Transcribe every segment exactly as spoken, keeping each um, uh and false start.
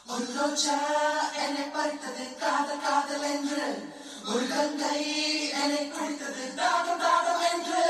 ஒரு ரோஜா என்னை பறித்தது காதல் காதல் என்று, ஒரு கங்கை என்னை குடித்தது தாகம் தாகம் என்று.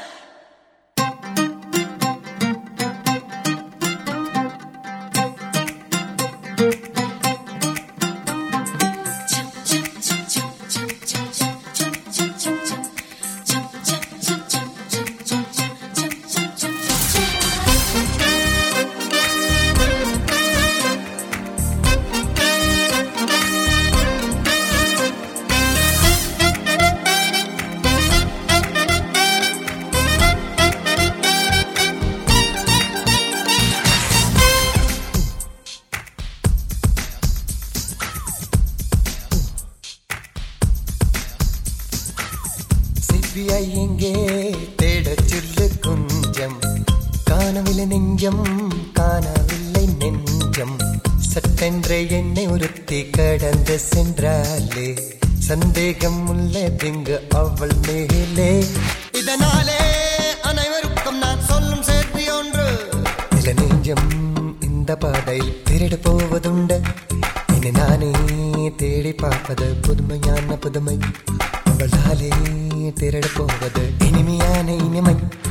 எங்கே தேடச் சொல்லு கொஞ்சம், காணவில்லை நெஞ்சம் காணவில்லை நெஞ்சம். சட்டென்ற என்னை ஒருத்தி கடந்து சென்றாலே, சந்தேகம் உள்ளதிங்கு அவள் மேலே. இதனாலே அனைவருக்கும் நான் சொல்லும் சேர்த்து ஒன்று, சில நெஞ்சம் இந்த பாதையில் திருடு போவதுண்டு. என்னை நானே தேடி பார்ப்பது புதுமையான புதுமை, அவளாலே திருட போவது இனிமையான இனிமை.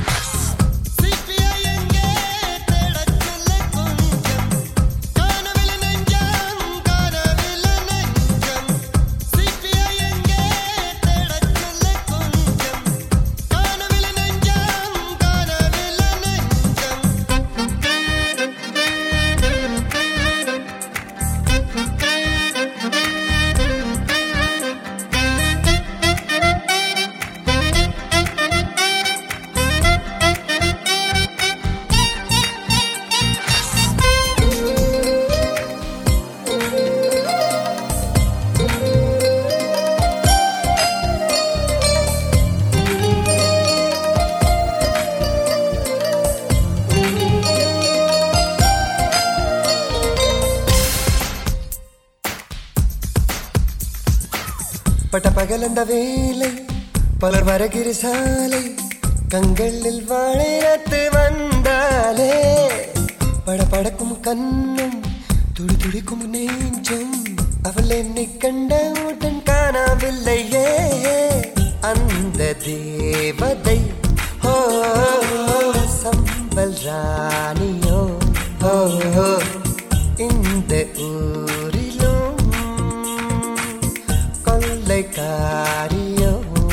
பட்ட பகலந்த வேலை பலர் வரகிற சாலை, கண்களில் வாழைத்து வந்தாலே. பட படக்கும் கண்ணும் துடி துடிக்கும் நெஞ்சம், அவள் என்னை கண்டவுடன் காணவில்லையே. அந்த தேவதை ஓ சம்பல் ராணியோ, ஓ இந்த ஊரிலும் காரியோ.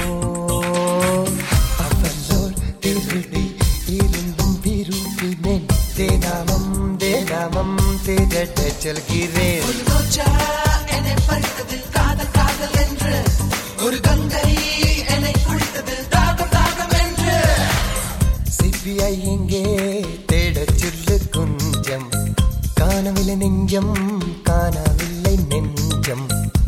அவளோர் திருடி இருந்தும் விரும்பினேன், தேனாமம் தேனாமம் தேடட்ட சொல்கிறேன். ஒரு ரோஜா என்னை பறித்தது காதல் காதல் என்று, ஒரு கங்கை என்னை குடித்தது தாகம் தாகம் என்று. சிபிஐ எங்கே தேடச் சொல்லு கொஞ்சம், காணவில்லை நெஞ்சம் காணவில்லை நெஞ்சம்.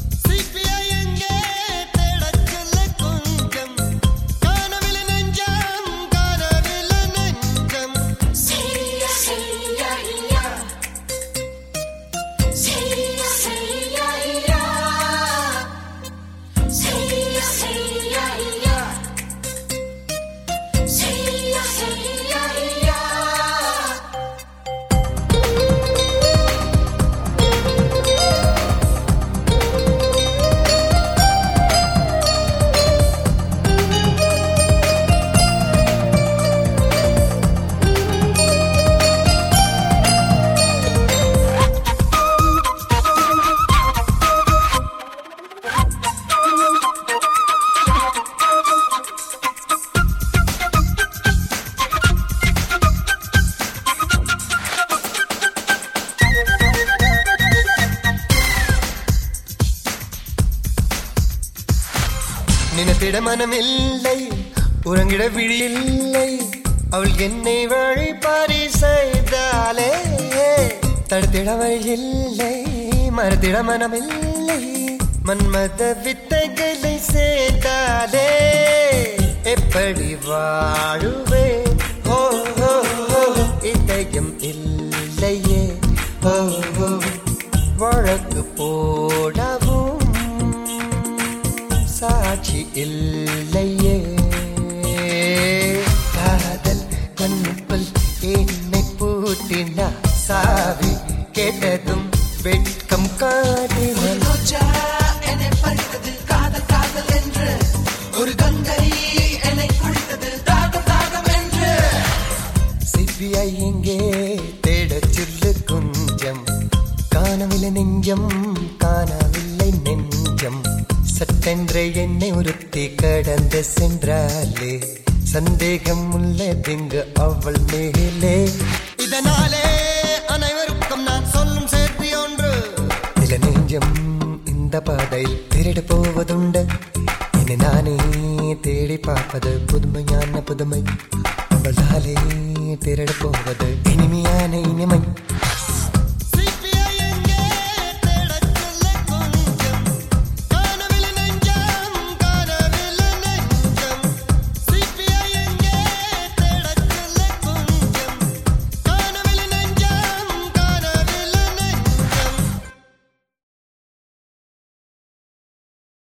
நினைத்திட மனமில்லை, உறங்கிட விழியில்லை, அவள் என்னை வழிபாரி செய்தாலே. தடுத்திட வழியில்லை, மறுத்திட மனமில்லை, மன்மத வித்தைகளை செய்தாலே. எப்படி வாழுவே ஓ இதயம் இல்லையே, ஓ வழக்கு போடவும் சாட்சி இல்லையே. காதல் கண்ணுக்குள் என்னை பூட்டினா, சாவி கேட்டதும் வெட்கம் காட்டினேன். ரோஜா என்னை பறித்தது காதல் காதல் என்று, ஒரு கங்கை என்னை குடித்தது தாகம் தாகம் என்று. சிபிஐ எங்கே தேடச் சொல்லு கொஞ்சம், காணவில்லை நெஞ்சம் காணவில்லை நெஞ்சம். சட்டென்ற என்னை ஒருத்தி கடந்து சென்றாலே, சந்தேகம் உள்ளதிங்கு அவள் மேலே. இதனாலே அனைவருக்கும் நான் சொல்லும் சேர்த்தி ஒன்று, சில நெஞ்சம் இந்த பாதையில் திருடு போவதுண்டு. என்னை நானே தேடி பார்ப்பது புதுமையான புதுமை, அவளாலே திருடு போவது